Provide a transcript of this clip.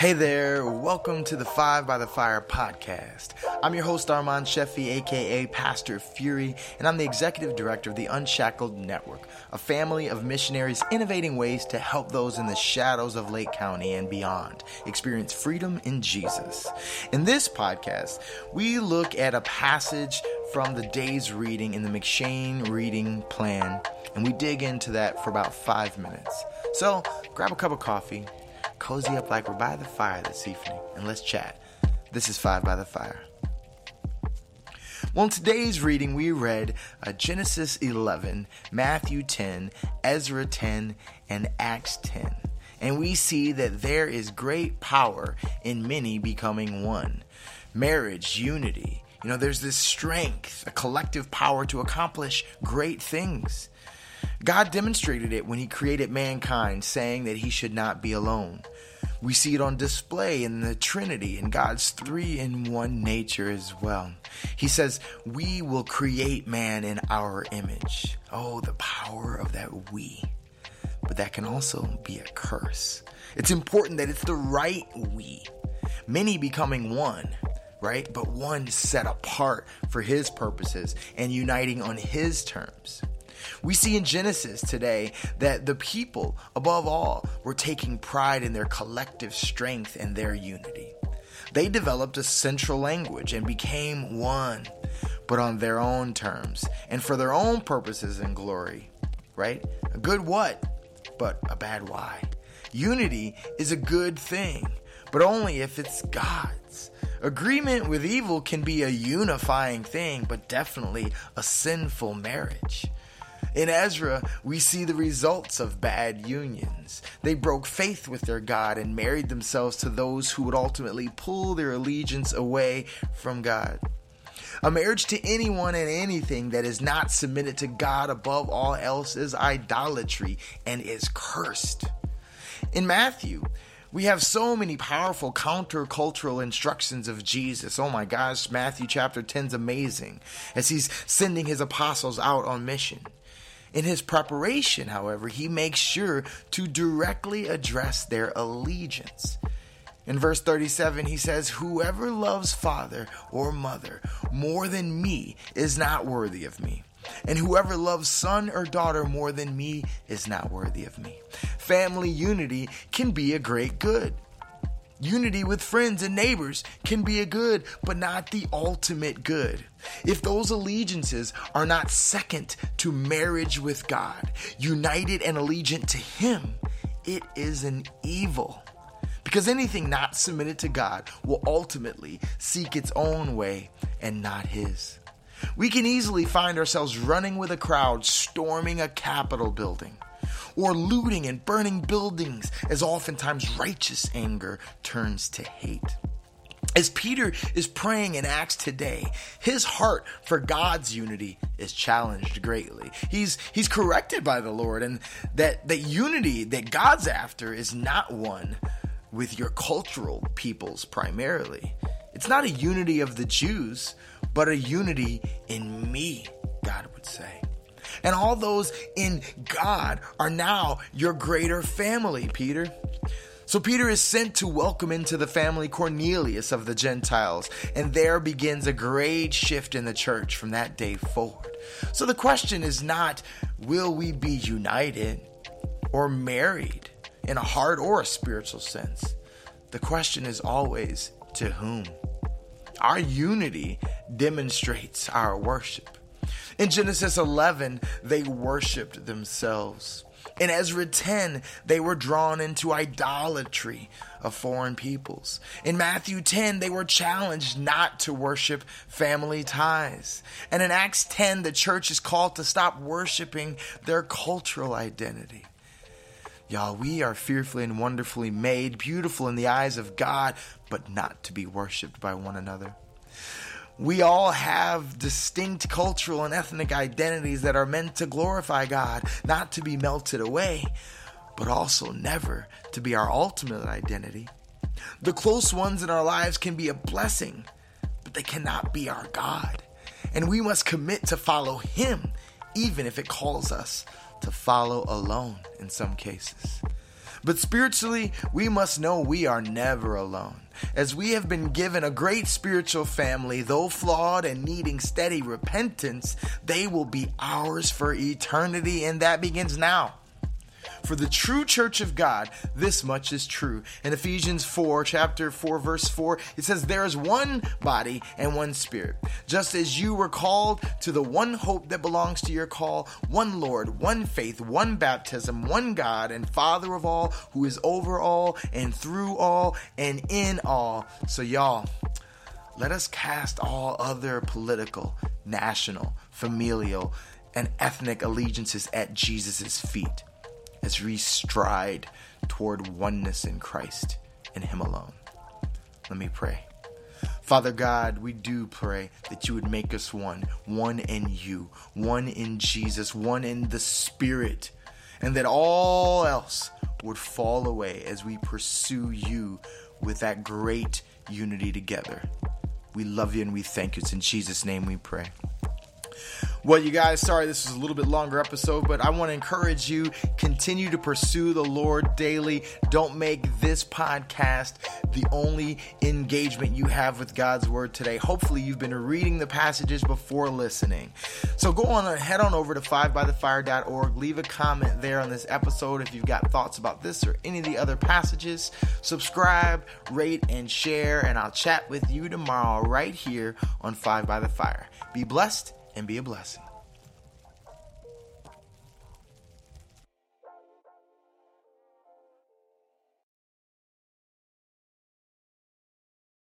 Hey there, welcome to the Five by the Fire podcast. I'm your host Armand Sheffy, aka Pastor Fury, and I'm the executive director of the Unshackled Network, a family of missionaries innovating ways to help those in the shadows of Lake County and beyond experience freedom in Jesus. In this podcast, we look at a passage from the day's reading in the McShane reading plan, and we dig into that for about 5 minutes. So grab a cup of coffee, cozy up like we're by the fire this evening, and let's chat. This is Five by the Fire. Well, in today's reading, we read Genesis 11, Matthew 10, Ezra 10, and Acts 10. And we see that there is great power in many becoming one. Marriage, unity. There's this strength, a collective power to accomplish great things. God demonstrated it when he created mankind, saying that he should not be alone. We see it on display in the Trinity and God's 3-in-1 nature as well. He says, we will create man in our image. Oh, the power of that we. But that can also be a curse. It's important that it's the right we. Many becoming one, right? But one set apart for his purposes and uniting on his terms. We see in Genesis today that the people, above all, were taking pride in their collective strength and their unity. They developed a central language and became one, but on their own terms and for their own purposes and glory, right? A good what, but a bad why. Unity is a good thing, but only if it's God's. Agreement with evil can be a unifying thing, but definitely a sinful marriage. In Ezra, we see the results of bad unions. They broke faith with their God and married themselves to those who would ultimately pull their allegiance away from God. A marriage to anyone and anything that is not submitted to God above all else is idolatry and is cursed. In Matthew, we have so many powerful countercultural instructions of Jesus. Oh my gosh, Matthew chapter 10 is amazing as he's sending his apostles out on mission. In his preparation, however, he makes sure to directly address their allegiance. In verse 37, he says, whoever loves father or mother more than me is not worthy of me. And whoever loves son or daughter more than me is not worthy of me. Family unity can be a great good. Unity with friends and neighbors can be a good, but not the ultimate good. If those allegiances are not second to marriage with God, united and allegiant to him, it is an evil. Because anything not submitted to God will ultimately seek its own way and not his. We can easily find ourselves running with a crowd, storming a Capitol building, or looting and burning buildings, as oftentimes righteous anger turns to hate. As Peter is praying in Acts today, his heart for God's unity is challenged greatly. He's corrected by the Lord, and that unity that God's after is not one with your cultural peoples primarily. It's not a unity of the Jews, but a unity in me, God would say. And all those in God are now your greater family, Peter. So Peter is sent to welcome into the family Cornelius of the Gentiles, and there begins a great shift in the church from that day forward. So the question is not, will we be united or married in a heart or a spiritual sense? The question is always, to whom? Our unity demonstrates our worship. In Genesis 11, they worshiped themselves. In Ezra 10, they were drawn into idolatry of foreign peoples. In Matthew 10, they were challenged not to worship family ties. And in Acts 10, the church is called to stop worshiping their cultural identity. Y'all, we are fearfully and wonderfully made, beautiful in the eyes of God, but not to be worshiped by one another. We all have distinct cultural and ethnic identities that are meant to glorify God, not to be melted away, but also never to be our ultimate identity. The close ones in our lives can be a blessing, but they cannot be our God. And we must commit to follow Him, even if it calls us to follow alone in some cases. But spiritually, we must know we are never alone. As we have been given a great spiritual family, though flawed and needing steady repentance, they will be ours for eternity, and that begins now. For the true church of God, this much is true. In Ephesians 4, chapter 4, verse 4, it says, there is one body and one spirit. Just as you were called to the one hope that belongs to your call, one Lord, one faith, one baptism, one God and Father of all, who is over all and through all and in all. So y'all, let us cast all other political, national, familial, and ethnic allegiances at Jesus' feet, as we stride toward oneness in Christ and Him alone. Let me pray. Father God, we do pray that you would make us one in you, one in Jesus, one in the Spirit, and that all else would fall away as we pursue you with that great unity together. We love you and we thank you. It's in Jesus' name we pray. Well, you guys, sorry this was a little bit longer episode, but I want to encourage you, continue to pursue the Lord daily. Don't make this podcast the only engagement you have with God's Word today. Hopefully you've been reading the passages before listening. So go on and head on over to 5bythefire.org. Leave a comment there on this episode if you've got thoughts about this or any of the other passages. Subscribe, rate, and share, and I'll chat with you tomorrow right here on 5 by the Fire. Be blessed and be a blessing.